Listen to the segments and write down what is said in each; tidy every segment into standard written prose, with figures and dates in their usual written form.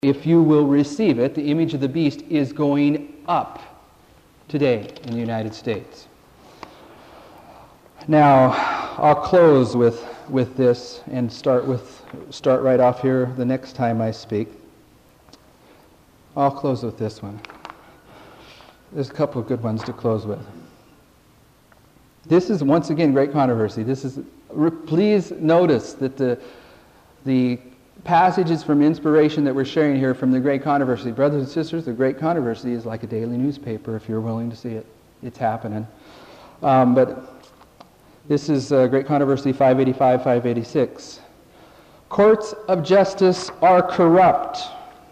if you will receive it, the image of the beast is going up today in the United States. Now, I'll close with this and start right off here the next time I speak. I'll close with this one. There's a couple of good ones to close with. This is, once again, great controversy. Please notice that the passages from inspiration that we're sharing here from the Great Controversy. Brothers and sisters, the Great Controversy is like a daily newspaper if you're willing to see it. It's happening. But this is Great Controversy 585, 586. Courts of justice are corrupt.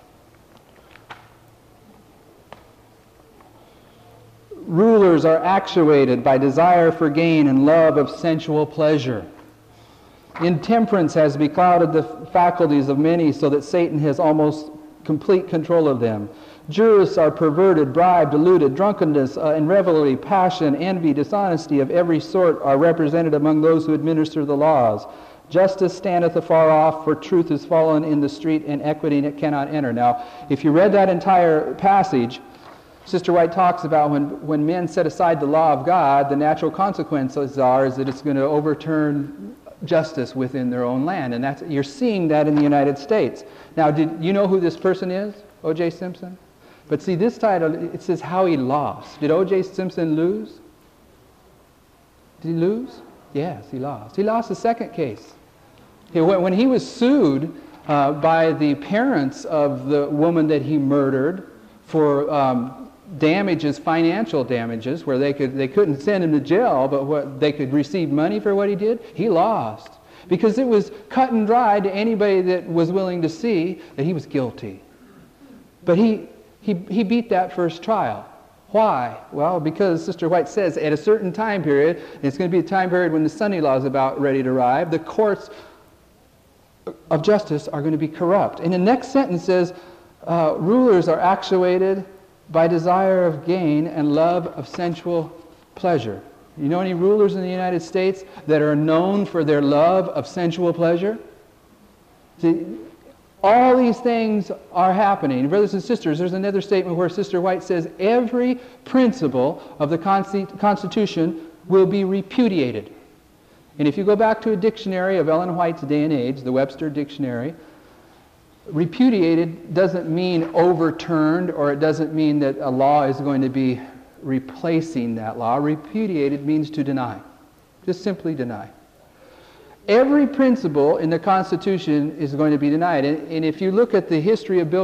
Rulers are actuated by desire for gain and love of sensual pleasure. Intemperance has beclouded the faculties of many so that Satan has almost complete control of them. Jurists are perverted, bribed, deluded. Drunkenness and revelry, passion, envy, dishonesty of every sort are represented among those who administer the laws. Justice standeth afar off, for truth is fallen in the street, and equity it cannot enter. Now, if you read that entire passage, Sister White talks about when men set aside the law of God, the natural consequences is that it's going to overturn justice within their own land. And you're seeing that in the United States. Now, did you know who this person is? O.J. Simpson? But see, this title, it says how he lost. Did O.J. Simpson lose? Did he lose? Yes, he lost. He lost the second case. When he was sued by the parents of the woman that he murdered for damages, financial damages, where they couldn't send him to jail, but they could receive money for what he did, he lost. Because it was cut and dry to anybody that was willing to see that he was guilty. But he beat that first trial. Why? Well, because Sister White says at a certain time period, and it's going to be a time period when the Sunday law is about ready to arrive, the courts of justice are going to be corrupt. And the next sentence says, rulers are actuated by desire of gain and love of sensual pleasure. You know any rulers in the United States that are known for their love of sensual pleasure? See, all these things are happening. Brothers and sisters, there's another statement where Sister White says every principle of the Constitution will be repudiated. And if you go back to a dictionary of Ellen White's day and age, the Webster Dictionary, repudiated doesn't mean overturned, or it doesn't mean that a law is going to be replacing that law. Repudiated means to deny. Just simply deny. Every principle in the Constitution is going to be denied. And if you look at the history of Bill